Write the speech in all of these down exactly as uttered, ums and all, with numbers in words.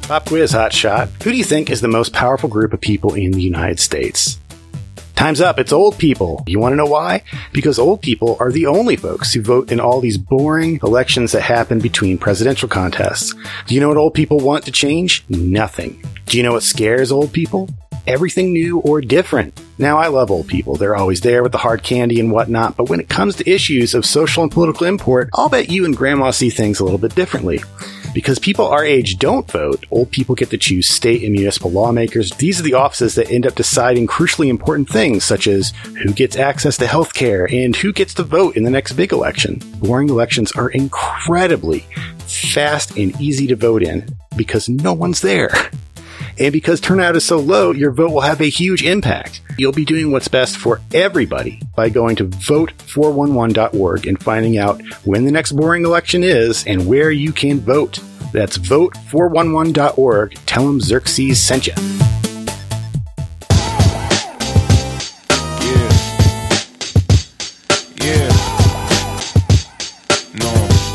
Pop quiz, hotshot. Who do you think is the most powerful group of people in the United States? Time's up. It's old people. You want to know why? Because old people are the only folks who vote in all these boring elections that happen between presidential contests. Do you know what old people want to change? Nothing. Do you know what scares old people? Everything new or different. Now, I love old people. They're always there with the hard candy and whatnot, but when it comes to issues of social and political import, I'll bet you and Grandma see things a little bit differently. Because people our age don't vote, old people get to choose state and municipal lawmakers. These are the offices that end up deciding crucially important things, such as who gets access to health care and who gets to vote in the next big election. Boring elections are incredibly fast and easy to vote in because no one's there. And because turnout is so low, your vote will have a huge impact. You'll be doing what's best for everybody by going to vote four one one dot org and finding out when the next boring election is and where you can vote. That's vote four one one dot org. Tell them Xerxes sent you. Yeah. Yeah. No.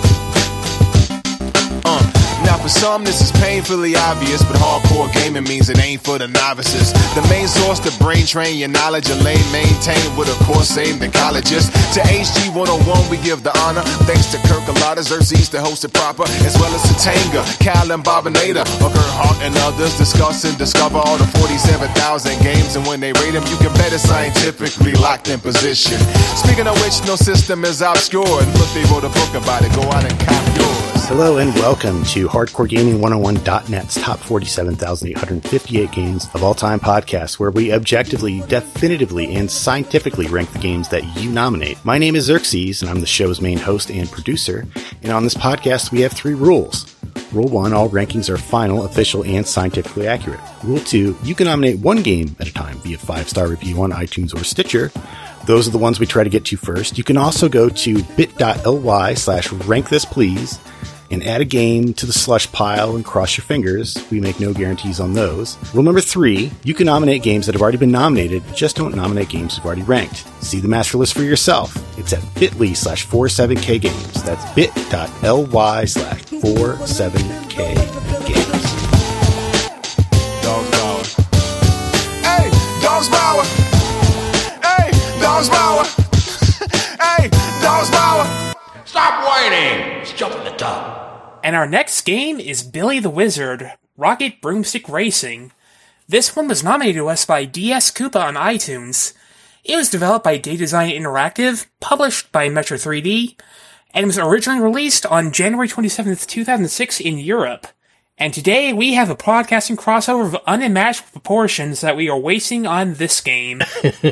Uh. Now for some this is painfully obvious, but hardcore gaming means it ain't for the novices. The main source to brain train your knowledge, a lane maintained with a course aimed at colleges. To H G one oh one we give the honor, thanks to Kirk Alada, Xerxes to host it proper, as well as to Tanga, Cal and Bobinator, Hooker, Hart and others discuss and discover all the forty-seven thousand games, and when they rate them you can bet it's scientifically locked in position. Speaking of which, no system is obscure, and look, they wrote a book about it, go out and cop yours. Hello and welcome to Hardcore Gaming one oh one dot net's top forty-seven thousand eight hundred fifty-eight games of all time podcast, where we objectively, definitively, and scientifically rank the games that you nominate. My name is Xerxes, and I'm the show's main host and producer, and on this podcast we have three rules. Rule one, all rankings are final, official, and scientifically accurate. Rule two, you can nominate one game at a time via five-star review on iTunes or Stitcher. Those are the ones we try to get to first. You can also go to bit.ly slash rank this please and add a game to the slush pile and cross your fingers. We make no guarantees on those. Rule number three, you can nominate games that have already been nominated, just don't nominate games you've already ranked. See the master list for yourself. It's at bit.ly slash 47k games. That's bit.ly slash 47k games. Dogs Power. Hey, Dogs Power. Hey, Dogs Power. Hey, Dogs Power. Stop whining! Let's jump in the tub. And our next game is Billy the Wizard, Rocket Broomstick Racing. This one was nominated to us by D S Koopa on iTunes. It was developed by Day Design Interactive, published by Metro three D, and was originally released on January twenty-seventh, two thousand six in Europe. And today we have a podcasting crossover of unimaginable proportions that we are wasting on this game.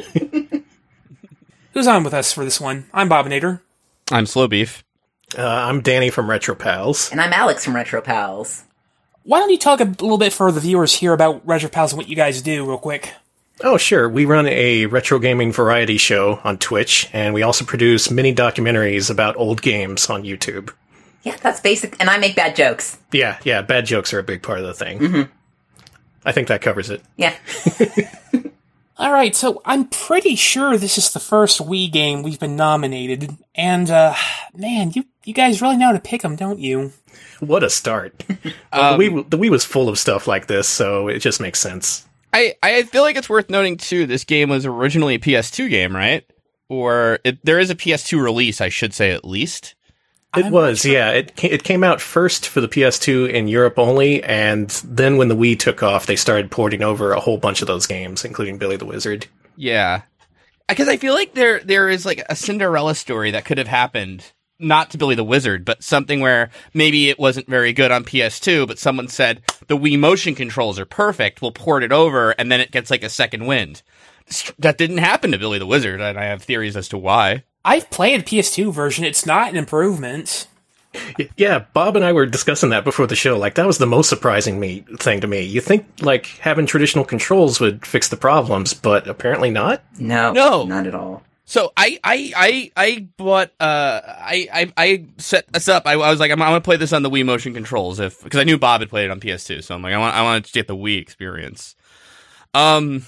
Who's on with us for this one? I'm Bobinator. I'm Slow Beef. Uh, I'm Danny from Retro Pals. And I'm Alex from Retro Pals. Why don't you talk a little bit for the viewers here about Retro Pals and what you guys do real quick? Oh, sure. We run a retro gaming variety show on Twitch, and we also produce mini documentaries about old games on YouTube. Yeah, that's basic. And I make bad jokes. Yeah, yeah. Bad jokes are a big part of the thing. Mm-hmm. I think that covers it. Yeah. Alright, so I'm pretty sure this is the first Wii game we've been nominated, and, uh, man, you, you guys really know how to pick them, don't you? What a start. well, um, the, Wii, the Wii was full of stuff like this, so it just makes sense. I, I feel like it's worth noting, too, this game was originally a P S two game, right? Or it, there is a P S two release, I should say, at least. It I'm was, sure. yeah. It came, it came out first for the P S two in Europe only, and then when the Wii took off, they started porting over a whole bunch of those games, including Billy the Wizard. Yeah. Because I feel like there there is like a Cinderella story that could have happened, not to Billy the Wizard, but something where maybe it wasn't very good on P S two, but someone said, the Wii motion controls are perfect, we'll port it over, and then it gets like a second wind. That didn't happen to Billy the Wizard, and I have theories as to why. I've played the P S two version, it's not an improvement. Yeah, Bob and I were discussing that before the show. Like, that was the most surprising me thing to me. You think, like, having traditional controls would fix the problems, but apparently not? No. No. Not at all. So I I I I bought uh I I, I set this up. I, I was like I'm, I'm gonna play this on the Wii motion controls if because I knew Bob had played it on P S two. So I'm like I want I wanted to get the Wii experience. Um.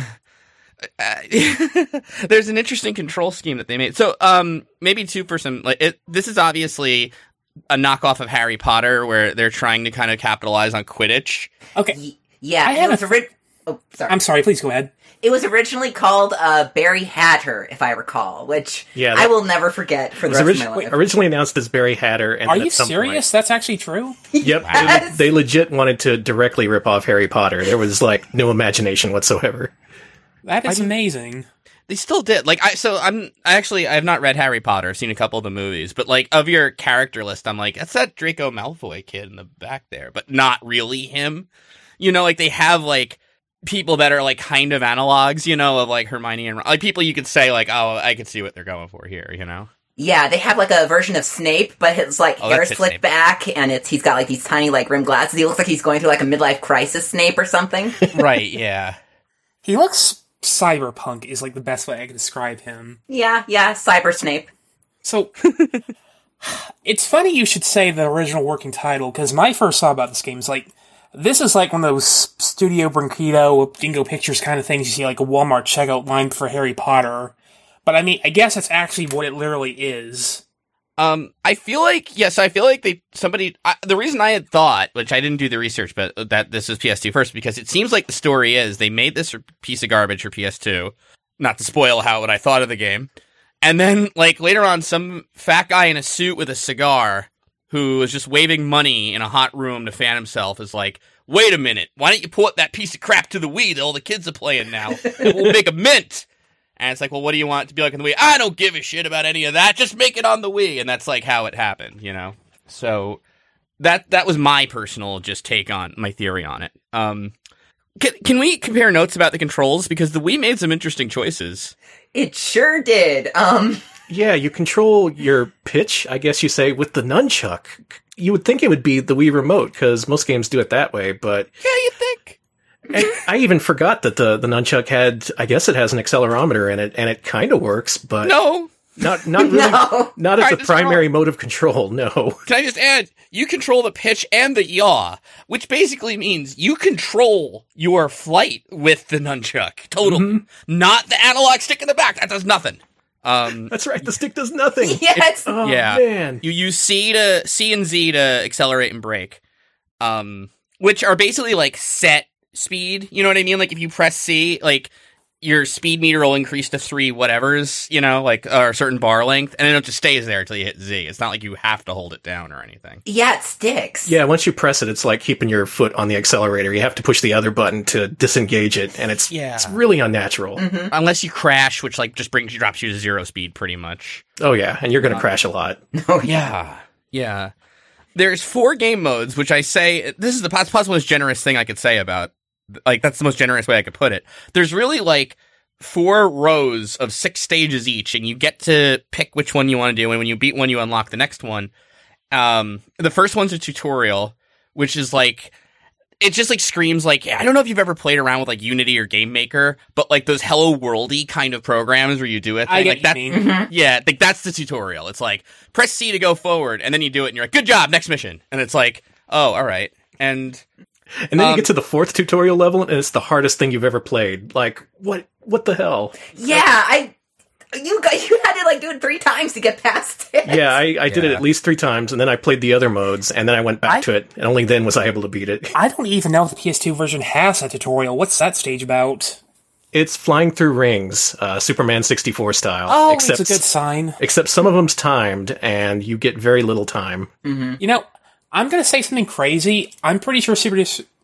There's an interesting control scheme that they made. So, um, maybe two for some, like, it, this is obviously a knockoff of Harry Potter where they're trying to kind of capitalize on Quidditch. Okay. Y- yeah, I it have was a- ori- Oh, sorry. I'm sorry, please go ahead. It was originally called uh, Barry Hatter, if I recall, which Yeah, I that- will never forget for It the was rest orig- of my life. originally announced as Barry Hatter. And Are then you at some serious? That's actually true? Point, yep. Yes. They, they legit wanted to directly rip off Harry Potter. There was, like, no imagination whatsoever. That is amazing. They still did. Like, I, so I'm, I actually, I have not read Harry Potter. I've seen a couple of the movies, but like, of your character list, I'm like, that's that Draco Malfoy kid in the back there, but not really him. You know, like, they have, like, people that are, like, kind of analogs, you know, of, like, Hermione and Ron. Like, people you could say, like, oh, I could see what they're going for here, you know? Yeah, they have like a version of Snape, but his like Oh, hair that's is it, slicked Snape. back, and it's he's got like these tiny like rim glasses. He looks like he's going through like a midlife crisis, Snape or something. Right, yeah. He looks cyberpunk is like the best way I can describe him. yeah, yeah, Cyber Snape. So, it's funny you should say the original working title, because my first thought about this game is like, this is like one of those Studio Branquito, Dingo Pictures kind of things you see like a Walmart checkout line for Harry Potter. But I mean, I guess that's actually what it literally is. Um, I feel like, yes, I feel like they, somebody, I, the reason I had thought, which I didn't do the research, but that this is P S two first, because it seems like the story is they made this piece of garbage for P S two, not to spoil how, what I thought of the game. And then, like, later on, some fat guy in a suit with a cigar who was just waving money in a hot room to fan himself is like, wait a minute, why don't you put that piece of crap to the Wii that all the kids are playing now? We'll make a mint. And it's like, well, what do you want it to be like on the Wii? I don't give a shit about any of that. Just make it on the Wii. And that's like how it happened, you know? So that that was my personal just take on my theory on it. Um, can, can we compare notes about the controls? Because the Wii made some interesting choices. It sure did. Um, Yeah, you control your pitch, I guess you say, with the nunchuck. You would think it would be the Wii Remote, because most games do it that way, but... Yeah, you think? And I even forgot that the, the nunchuck had, I guess it has an accelerometer in it, and it kind of works, but No. not not really, No. not as Alright, a this is primary wrong. mode of control. No, Can I just add, you control the pitch and the yaw, which basically means you control your flight with the nunchuck. Total. Not the analog stick in the back. That does nothing. Um, that's right. The stick does nothing. yes. Oh Yeah. man, you use C to C and Z to accelerate and brake, um, which are basically like set speed. You know what I mean? Like if you press C, like your speed meter will increase to three whatevers, you know, like or a certain bar length, and then it just stays there until you hit Z. It's not like you have to hold it down or anything. Yeah, it sticks. yeah. Once you press it, it's like keeping your foot on the accelerator. You have to push the other button to disengage it, and it's Yeah. it's really unnatural. Unless you crash, which like just brings you drops you to zero speed pretty much. Oh yeah, and you're going to crash a lot. Oh, Yeah. Yeah. There's four game modes, which I say, this is the pos- possible most generous thing I could say about, like, that's the most generous way I could put it. There's really, like, four rows of six stages each, and you get to pick which one you want to do, and when you beat one, you unlock the next one. Um, the first one's a tutorial, which is, like, it just, like, screams, like, I don't know if you've ever played around with, like, Unity or Game Maker, but, like, those Hello Worldy kind of programs where you do it. I get like, what that, you mean. yeah, like that's the tutorial. It's like, press C to go forward, and then you do it, and you're like, good job, next mission. And it's like, oh, all right. And And then Um, you get to the fourth tutorial level, and it's the hardest thing you've ever played. Like, what? What the hell? Yeah, I. You got you had to like do it three times to get past it. Yeah, I, I did it Yeah. at least three times, and then I played the other modes, and then I went back I- to it, and only then was I able to beat it. I don't even know if the P S two version has a tutorial. What's that stage about? It's flying through rings, uh, Superman sixty-four style. Oh, except, it's a good sign. except some of them's timed, and you get very little time. You know, I'm gonna say something crazy. I'm pretty sure Super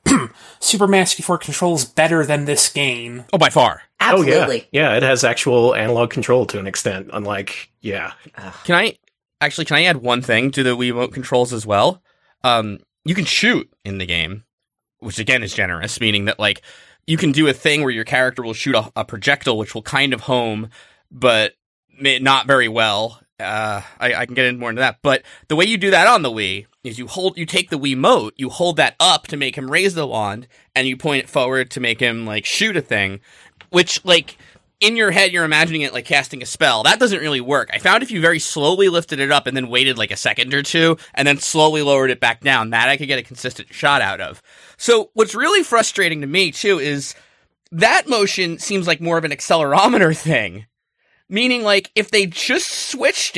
Superman sixty-four controls better than this game. oh, by far. Absolutely. Oh, yeah. Yeah, it has actual analog control to an extent, unlike, yeah. Can I, actually, can I add one thing to the Wii Remote controls as well? Um, you can shoot in the game, which again is generous, meaning that, like, you can do a thing where your character will shoot a, a projectile, which will kind of home, but may, not very well. Uh, I, I can get in more into that, but the way you do that on the Wii is you hold, you take the Wiimote, you hold that up to make him raise the wand, and you point it forward to make him, like, shoot a thing, which, like, in your head, you're imagining it like casting a spell. That doesn't really work. I found if you very slowly lifted it up and then waited like a second or two, and then slowly lowered it back down, that I could get a consistent shot out of. So what's really frustrating to me, too, is that motion seems like more of an accelerometer thing. Meaning, like, if they just switched it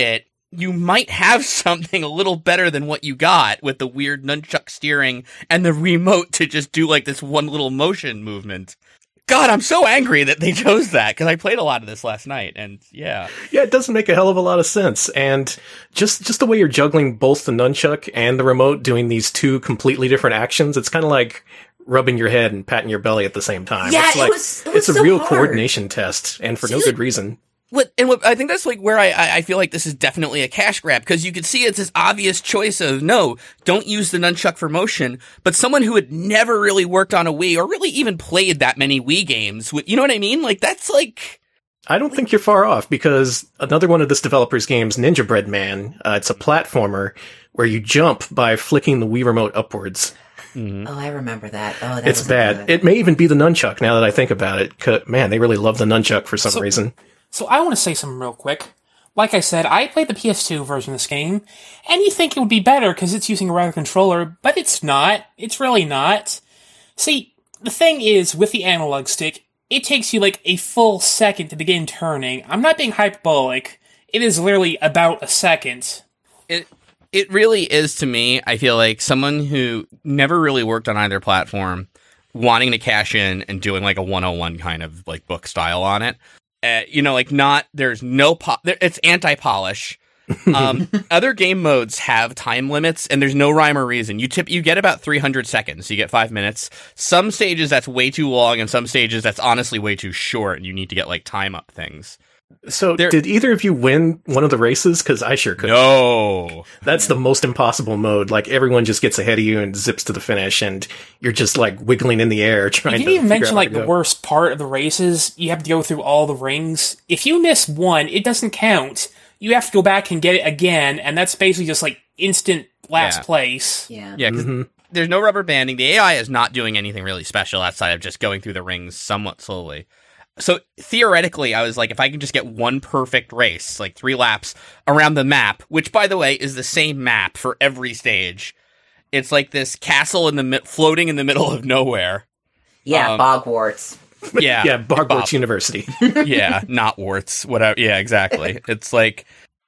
you might have something a little better than what you got with the weird nunchuck steering and the remote to just do like this one little motion movement. God, I'm so angry that they chose that, because I played a lot of this last night, and yeah. Yeah, it doesn't make a hell of a lot of sense. And just just the way you're juggling both the nunchuck and the remote, doing these two completely different actions, it's kind of like rubbing your head and patting your belly at the same time. Yeah, it's it like, was- it was it's a so real hard. coordination test, and for no good reason. What, and what, I think that's like where I, I I feel like this is definitely a cash grab, because you could see it's this obvious choice of, no, don't use the nunchuck for motion, but someone who had never really worked on a Wii or really even played that many Wii games, would- you know what I mean? Like, that's like... I don't think you're far off, because another one of this developer's games, Ninja Bread Man, uh, it's a platformer where you jump by flicking the Wii remote upwards. Oh, I remember that. Oh, that It's wasn't bad. good. It may even be the nunchuck, now that I think about it. 'Cause, man, they really love the nunchuck for some So- reason. So I want to say something real quick. Like I said, I played the P S two version of this game, and you think it would be better because it's using a router controller, but it's not. It's really not. See, the thing is, with the analog stick, it takes you like a full second to begin turning. I'm not being hyperbolic. It is literally about a second. It it really is, to me, I feel like someone who never really worked on either platform, wanting to cash in and doing like a one oh one kind of like book style on it. Uh, you know, like not, there's no, po- there, it's anti-polish. Um, other game modes have time limits, and there's no rhyme or reason. You tip, you get about three hundred seconds. You get five minutes. Some stages that's way too long, and some stages that's honestly way too short, and you need to get like time up things. So, There- did either of you win one of the races? Because I sure could. No. That's the most impossible mode. Like, everyone just gets ahead of you and zips to the finish, and you're just, like, wiggling in the air trying You to didn't even figure out mention where like to the go. worst part of the races. You have to go through all the rings. If you miss one, it doesn't count. You have to go back and get it again, and that's basically just like instant last Yeah. place. Yeah. Yeah, because there's no rubber banding. The A I is not doing anything really special outside of just going through the rings somewhat slowly. So theoretically, I was like, if I can just get one perfect race, like three laps around the map, which by the way is the same map for every stage. It's like this castle in the mi- floating in the middle of nowhere. Yeah, Um, Bogwarts. Yeah, Yeah, Bogwarts Bob. University. Yeah, not warts, whatever. Yeah, exactly. It's like,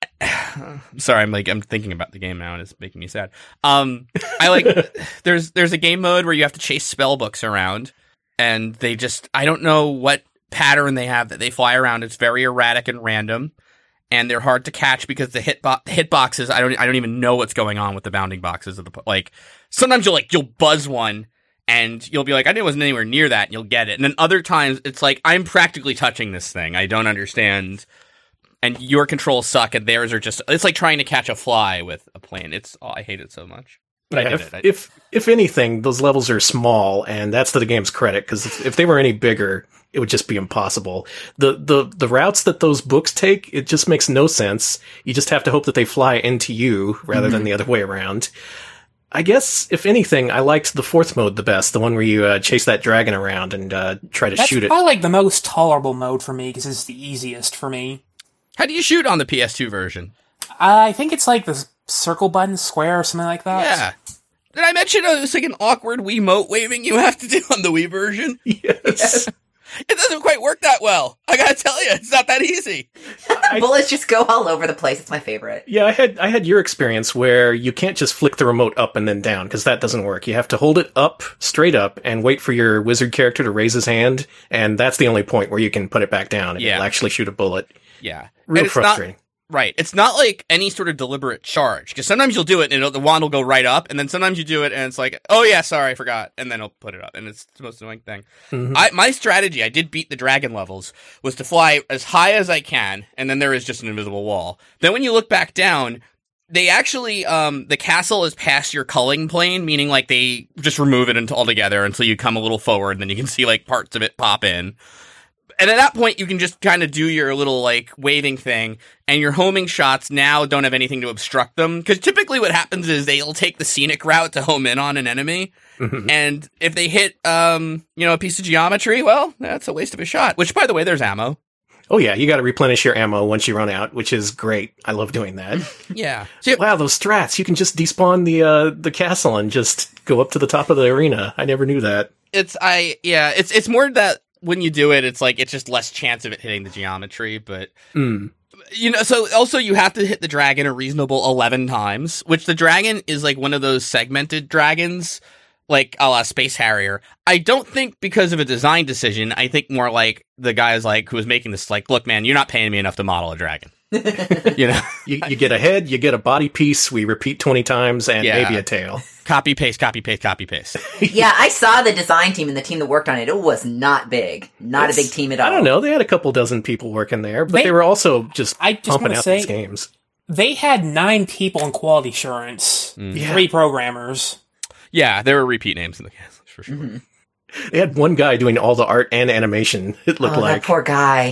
sorry, I'm like, I'm thinking about the game now, and it's making me sad. Um, I like, there's there's a game mode where you have to chase spell books around, and they just, I don't know what pattern they have that they fly around. It's very erratic and random, and they're hard to catch because the hit bo- hit boxes, I don't I don't even know what's going on with the bounding boxes of the like. Sometimes you'll like you'll buzz one, and you'll be like, I knew it wasn't anywhere near that, and you'll get it. And then other times, it's like, I'm practically touching this thing. I don't understand. And your controls suck, and theirs are just, it's like trying to catch a fly with a plane. It's, oh, I hate it so much. But I Yeah, did if, it. I- if if anything, those levels are small, and that's to the game's credit. Because if, if they were any bigger, it would just be impossible. The the the routes that those books take, it just makes no sense. You just have to hope that they fly into you rather Mm-hmm. than the other way around. I guess, if anything, I liked the fourth mode the best, the one where you uh, chase that dragon around and uh, try to That's shoot it. probably like the most tolerable mode for me because it's the easiest for me. How do you shoot on the P S two version? I think it's like the circle button, square, or something like that. Yeah. Did I mention uh, it's like an awkward Wiimote waving you have to do on the Wii version? Yes. It doesn't quite work that well. I gotta tell you, it's not that easy. The bullets just go all over the place. It's my favorite. Yeah, I had I had your experience where you can't just flick the remote up and then down, because that doesn't work. You have to hold it up, straight up, and wait for your wizard character to raise his hand, and that's the only point where you can put it back down and Yeah. it'll actually shoot a bullet. Yeah. Real And it's not- frustrating. Right. It's not like any sort of deliberate charge, because sometimes you'll do it and it'll, the wand will go right up, and then sometimes you do it and it's like, oh yeah, sorry, I forgot, and then it'll put it up, and it's the most annoying thing. Mhm. I, my strategy, I did beat the dragon levels, was to fly as high as I can, and then there is just an invisible wall. Then when you look back down, they actually, um, the castle is past your culling plane, meaning like they just remove it until altogether until you come a little forward, and then you can see like parts of it pop in. And at that point, you can just kind of do your little, like, waving thing, and your homing shots now don't have anything to obstruct them. Because typically what happens is they'll take the scenic route to home in on an enemy, Mhm. and if they hit, um, you know, a piece of geometry, well, that's a waste of a shot. Which, by the way, there's ammo. Oh yeah, you got to replenish your ammo once you run out, which is great. I love doing that. Yeah. So, Wow, those strats! You can just despawn the uh, the castle and just go up to the top of the arena. I never knew that. it's, I, yeah, it's, it's more that when you do it, it's like, it's just less chance of it hitting the geometry, but Mm. You know, so also you have to hit the dragon a reasonable eleven times, which the dragon is like one of those segmented dragons, like a la Space Harrier. I don't think because of a design decision. I think more like the guy's like who was making this, like, look, man, you're not paying me enough to model a dragon. You know, you, you get a head, you get a body piece. We repeat twenty times, and Yeah. maybe a tail. Copy paste, copy paste, copy paste. Yeah, I saw the design team and the team that worked on it. It was not big. Not It's- a big team at all. I don't know. They had a couple dozen people working there, but They- they, were also just I just pumping wanna out say- these games. They had nine people in quality assurance, Yeah. three programmers. Yeah, there were repeat names in the cast for sure. Mm-hmm. They had one guy doing all the art and animation. It looked Oh, like that poor guy.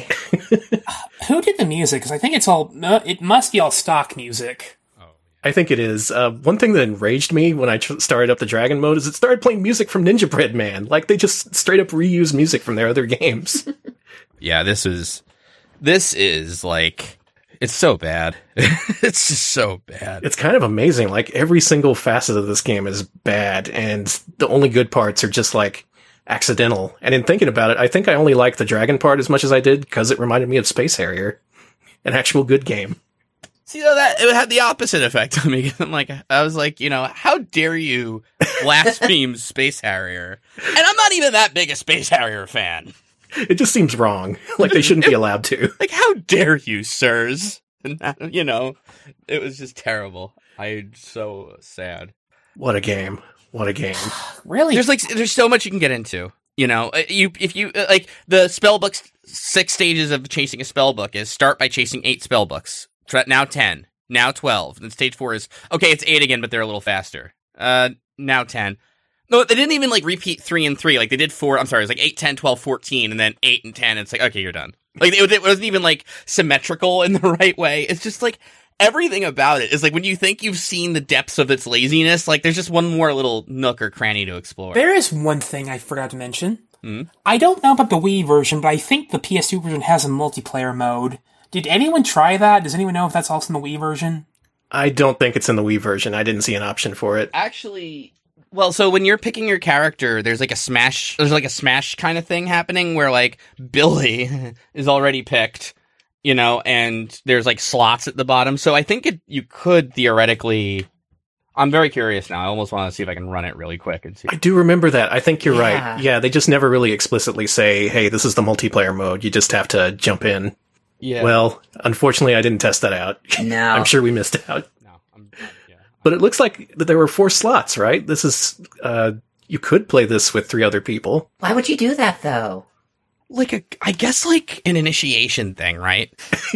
Who did the music? Because I think it's all, uh, it must be all stock music. I think it is. Uh, one thing that enraged me when I tr- started up the Dragon mode is it started playing music from Ninja Bread Man. Like, they just straight up reuse music from their other games. Yeah, this is this is like it's so bad. It's just so bad. It's kind of amazing. Like, every single facet of this game is bad, and the only good parts are just, like, accidental. And in thinking about it, I think I only liked the Dragon part as much as I did because it reminded me of Space Harrier. An actual good game. See, though, that it had the opposite effect on me. I'm like, I was like, you know, how dare you blaspheme Space Harrier? And I'm not even that big a Space Harrier fan. It just seems wrong. Like, they shouldn't be allowed to. Like, how dare you, sirs? And that, you know, it was just terrible. I'm so sad. What a game. What a game. Really? There's like, there's so much you can get into. You know, Uh, you if you uh, like the spell book's six stages of chasing a spell book is start by chasing eight spell books. Try- Now ten, now twelve. Then stage four is okay. It's eight again, but they're a little faster. Uh, now ten. No, they didn't even like repeat three and three. Like they did four. I'm sorry, it was like eight, ten, twelve, fourteen, and then eight and ten. It's like okay, you're done. Like it, it wasn't even like symmetrical in the right way. It's just like everything about it is like when you think you've seen the depths of its laziness, like there's just one more little nook or cranny to explore. There is one thing I forgot to mention. Hmm? I don't know about the Wii version, but I think the P S two version has a multiplayer mode. Did anyone try that? Does anyone know if that's also in the Wii version? I don't think it's in the Wii version. I didn't see an option for it. Actually, well, so when you're picking your character, there's like a smash, there's like a smash kind of thing happening where like Billy is already picked, you know, and there's like slots at the bottom. So I think it, you could theoretically, I'm very curious now. I almost want to see if I can run it really quick and see. I do remember that. I think you're Yeah. right. Yeah, they just never really explicitly say, hey, this is the multiplayer mode. You just have to jump in. Yeah. Well, unfortunately, I didn't test that out. No. I'm sure we missed out. no, I'm, yeah. But it looks like that there were four slots, right? This is, uh, you could play this with three other people. Why would you do that, though? Like a, I guess like an initiation thing, right?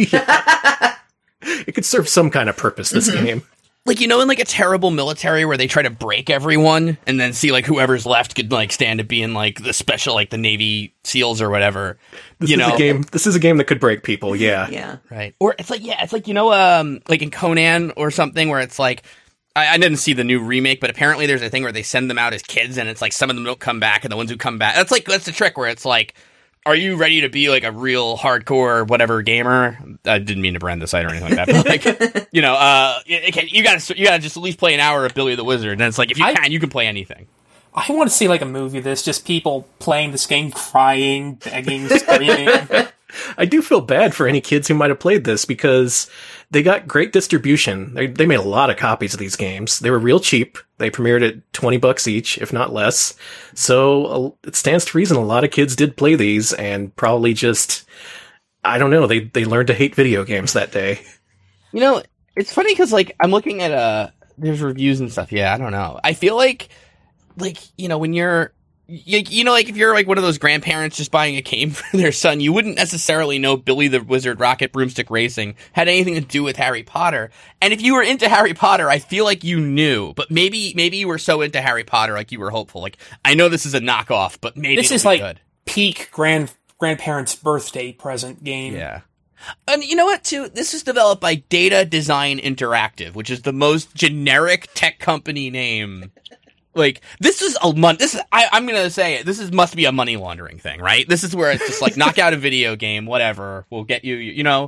It could serve some kind of purpose, this game. Like, you know, in like a terrible military where they try to break everyone and then see like whoever's left could like stand to be in like the special, like the Navy SEALs or whatever. This you is know, a game. This is a game that could break people. Yeah. Yeah. right? Or it's like, yeah, it's like, you know, um, like in Conan or something where it's like, I, I didn't see the new remake, but apparently there's a thing where they send them out as kids and it's like some of them don't come back and the ones who come back, that's like, that's the trick where it's like, are you ready to be like a real hardcore whatever gamer? I didn't mean to brand the site or anything like that, but like, you know, uh, it, it, you gotta, you gotta just at least play an hour of Billy the Wizard. And it's like, if you I- can, you can play anything. I want to see like a movie of this, just people playing this game, crying, begging, screaming. I do feel bad for any kids who might have played this because they got great distribution. They they made a lot of copies of these games. They were real cheap. They premiered at twenty bucks each, if not less. So uh, it stands to reason a lot of kids did play these and probably just, I don't know, they, they learned to hate video games that day. You know, it's funny because like I'm looking at uh, there's reviews and stuff. Yeah, I don't know. I feel like, like you know, when you're, you, you know, like if you're like one of those grandparents just buying a game for their son, you wouldn't necessarily know Billy the Wizard Rocket Broomstick Racing had anything to do with Harry Potter. And if you were into Harry Potter, I feel like you knew, but maybe maybe you were so into Harry Potter like you were hopeful. Like I know this is a knockoff, but maybe This it'll is be like good. peak grand grandparents' birthday present game. Yeah. And you know what, too? This is developed by Data Design Interactive, which is the most generic tech company name. Like, this is a mon- this is, I, I'm gonna say it, this is, must be a money laundering thing, right? This is where it's just like, knock out a video game, whatever, we'll get you, you know?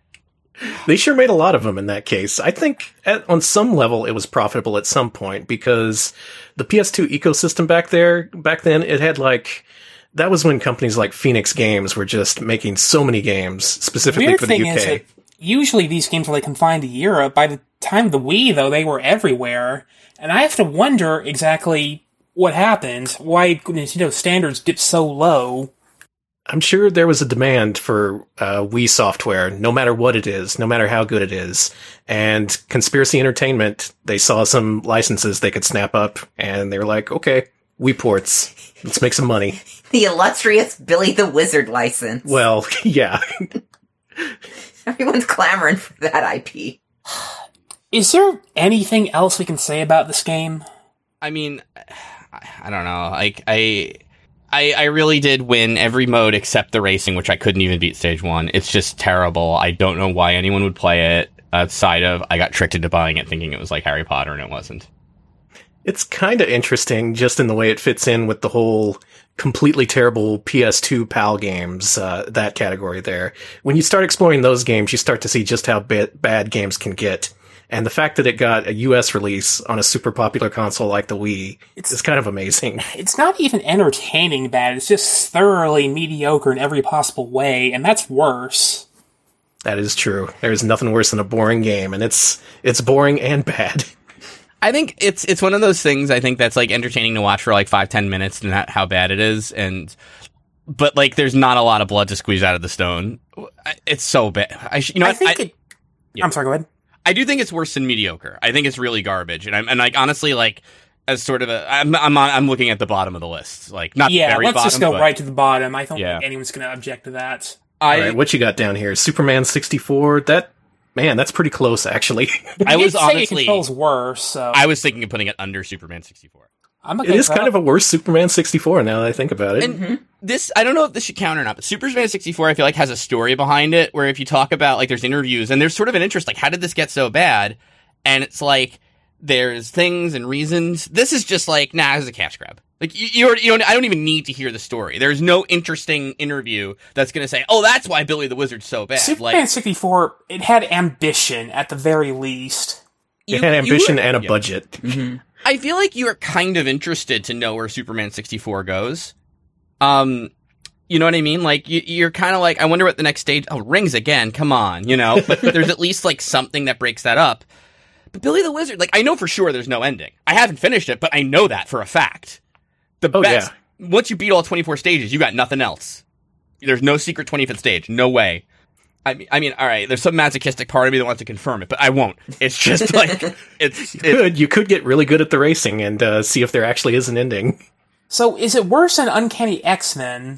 They sure made a lot of them in that case. I think at, on some level it was profitable at some point because the P S two ecosystem back there, back then, it had like, that was when companies like Phoenix Games were just making so many games specifically Weird for the thing U K. is that usually these games are like confined to Europe. By the time of the Wii, though, they were everywhere. And I have to wonder exactly what happened, why Nintendo standards dipped so low. I'm sure there was a demand for uh, Wii software, no matter what it is, no matter how good it is. And Conspiracy Entertainment, they saw some licenses they could snap up, and they were like, okay, Wii ports, let's make some money. The illustrious Billy the Wizard license. Well, yeah. Everyone's clamoring for that I P. Is there anything else we can say about this game? I mean, I don't know. Like, I, I, I really did win every mode except the racing, which I couldn't even beat stage one. It's just terrible. I don't know why anyone would play it outside of I got tricked into buying it thinking it was like Harry Potter, and it wasn't. It's kind of interesting just in the way it fits in with the whole completely terrible P S two PAL games, uh, that category there. When you start exploring those games, you start to see just how ba- bad games can get. And the fact that it got a U S release on a super popular console like the Wii it's, is kind of amazing. It's not even entertaining bad, it's just thoroughly mediocre in every possible way, and that's worse. That is true. There's nothing worse than a boring game, and it's it's boring and bad. I think it's it's one of those things I think that's like entertaining to watch for like five, ten minutes and not how bad it is, and but like there's not a lot of blood to squeeze out of the stone. It's so bad. I sh- you know I what? think I, it, yeah. I'm sorry, go ahead. I do think it's worse than mediocre. I think it's really garbage, and I'm and like honestly like as sort of a I'm I'm on, I'm looking at the bottom of the list, like not yeah. very Let's bottom, just go but, right to the bottom. I don't yeah. think anyone's going to object to that. I, All right, what you got down here? Superman sixty-four. That man, that's pretty close, actually. I was say honestly it controls worse. So I was thinking of putting it under Superman sixty-four. I'm okay it is with kind that. of a worse Superman sixty-four now that I think about it. And mm-hmm. this, I don't know if this should count or not, but Superman sixty-four, I feel like has a story behind it where if you talk about, like, there's interviews and there's sort of an interest, like, how did this get so bad? And it's like, there's things and reasons. This is just like, nah, this is a cash grab. Like, you, you, you don't, I don't even need to hear the story. There's no interesting interview that's going to say, oh, that's why Billy the Wizard's so bad. Superman like, sixty-four, it had ambition at the very least. It you, had ambition would, and a yeah. budget. Mm-hmm. I feel like you are kind of interested to know where Superman sixty-four goes. Um, you know what I mean? Like, you, you're kind of like, I wonder what the next stage, oh, rings again, come on, you know? But there's at least, like, something that breaks that up. But Billy the Wizard, like, I know for sure there's no ending. I haven't finished it, but I know that for a fact. The Oh, best, yeah. once you beat all twenty-four stages, you got nothing else. There's no secret twenty-fifth stage. No way. I mean, I mean, all right, there's some masochistic part of me that wants to confirm it, but I won't. It's just like, it's... You it, could, you could get really good at the racing and uh, see if there actually is an ending. So, is it worse than Uncanny X-Men?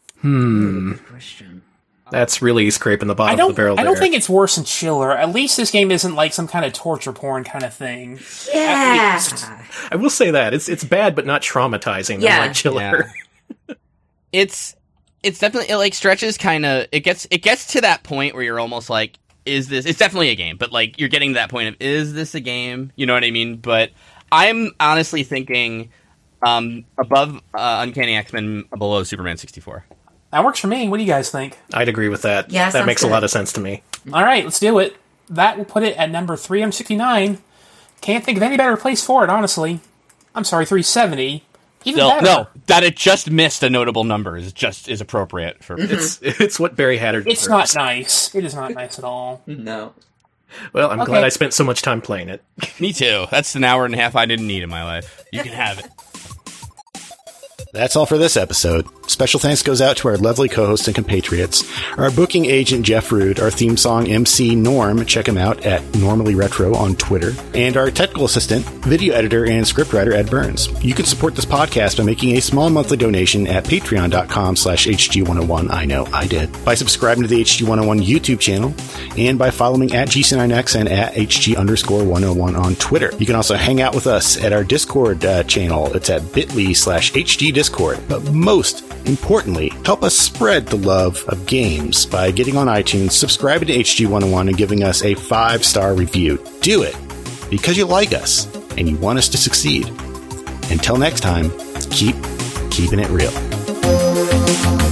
Hmm. Question. That's really scraping the bottom I don't. of the barrel I there. don't think it's worse than Chiller. At least this game isn't like some kind of torture porn kind of thing. Yeah. I will say that. It's it's bad, but not traumatizing, Yeah. unlike Chiller. Yeah. it's it's definitely it like stretches kind of it gets it gets to that point where you're almost like, is this it's definitely a game, but like you're getting to that point of, is this a game, you know what I mean? But I'm honestly thinking um above uh, Uncanny X-Men, below Superman sixty-four. That works for me. What do you guys think? I'd agree with that. Yeah, that sounds makes good. a lot of sense to me. All right, let's do it. That will put it at number three hundred sixty-nine. Can't think of any better place for it, honestly. I'm sorry, three seventy. Even Still, better. no, that it just missed a notable number is just is appropriate for It's it's what Barry Hatter It's deserves. not nice. It is not nice at all. No. Well, I'm Okay. glad I spent so much time playing it. me too. That's an hour and a half I didn't need in my life. You can have it. That's all for this episode. Special thanks goes out to our lovely co-hosts and compatriots, our booking agent Jeff Rude, our theme song M C Norm, check him out at Normally Retro on Twitter, and our technical assistant, video editor, and scriptwriter Ed Burns. You can support this podcast by making a small monthly donation at patreon.com slash HG101. I know, I did. By subscribing to the H G one oh one YouTube channel, and by following at G C nine X and at HG underscore 101 on Twitter. You can also hang out with us at our Discord uh, channel. It's at bit.ly slash HG Discord. But most importantly, help us spread the love of games by getting on iTunes, subscribing to H G one oh one, and giving us a five-star review. Do it because you like us and you want us to succeed. Until next time, keep keeping it real.